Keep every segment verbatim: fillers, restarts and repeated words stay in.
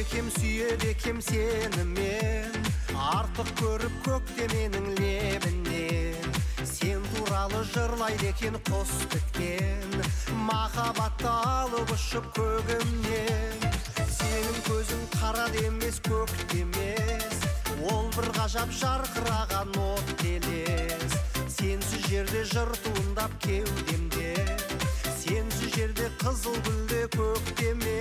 екем, сүйеді екем сені мен, артық көріп көктеменің лебінен. Сен туралы жырлайды екен құс біткен, махаббатты алып ұшып көгімнен. Сенің көзің қара демес, көк демес, ол бір ғажап жарқыраған от елес. Сенсіз жерде жыр туындап кеудемде, сенсіз жерде қызыл гүлде көктеме.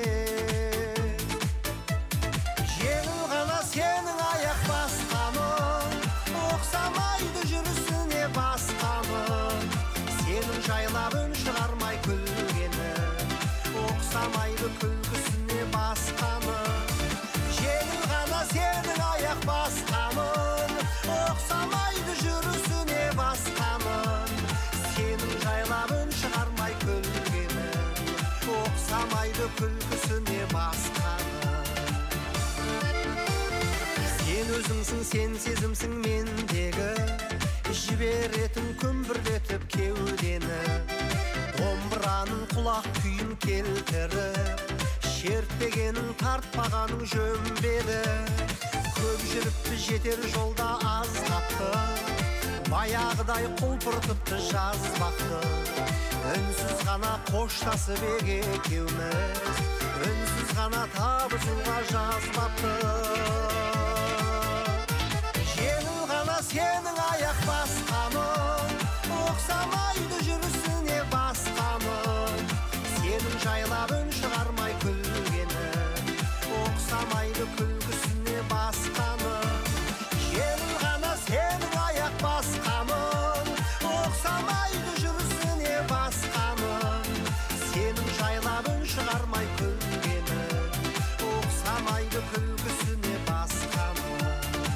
Жеңіл ғана сенің аяқ басқаның, оқсамайды жүрісіне басқаның. Сенің жайлап үн шығармай күлгені, оқсамайды күлкісіне басқаның. Жеңіл ғана сенің аяқ басқаның, оқсамайды жүрісіне басқаның. Сенің жайлап үн шығармай күлгені, оқсамайды күлкісіне басқаның. Сен өзіңсің, сен сезімсің мендегі, жіберетін күмбірлетіп кеудені. Домбыраның құлақ күйін келтіріп, шертпегенің тартпағаның жөн беді. Көп жүріпті жетер жолда аз қапты, баяғыдай құлпыртыпты жазбақты. Үнсіз ғана қоштасып екеуміз, үнсіз ғана табысуға жазбапты. Жеңіл ғана сенің аяқ басқаның, оқсамайды жүрісіне басқаның. Сенің жайлап үн шығармай күлгені, оқсамайды күлкісіне басқаның. Жеңіл ғана сенің аяқ басқаның, оқсамайды жүрісіне басқаның. Сенің жайлап үн шығармай күлгені, оқсамайды күлкісіне басқаның.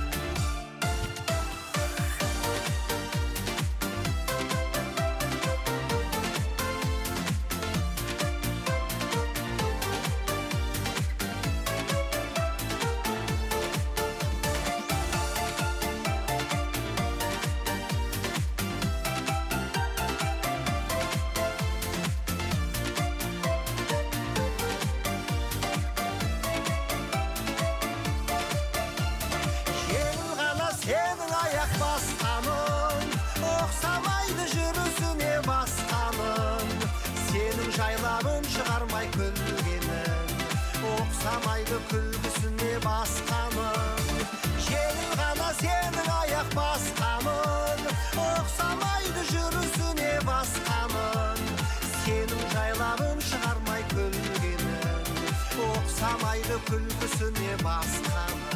Аяқ басқаның, оқсамайды жүрісіне басқаның. Сенің жайлап үн шығармай күлгенің, оқсамайды күлкісіне басқаның. Жеңіл ғана сенің аяқ басқаның, оқсамайды жүрісіне басқаның. Сенің жайлап үн шығармай күлгенің, оқсамайды күлкісіне басқаның.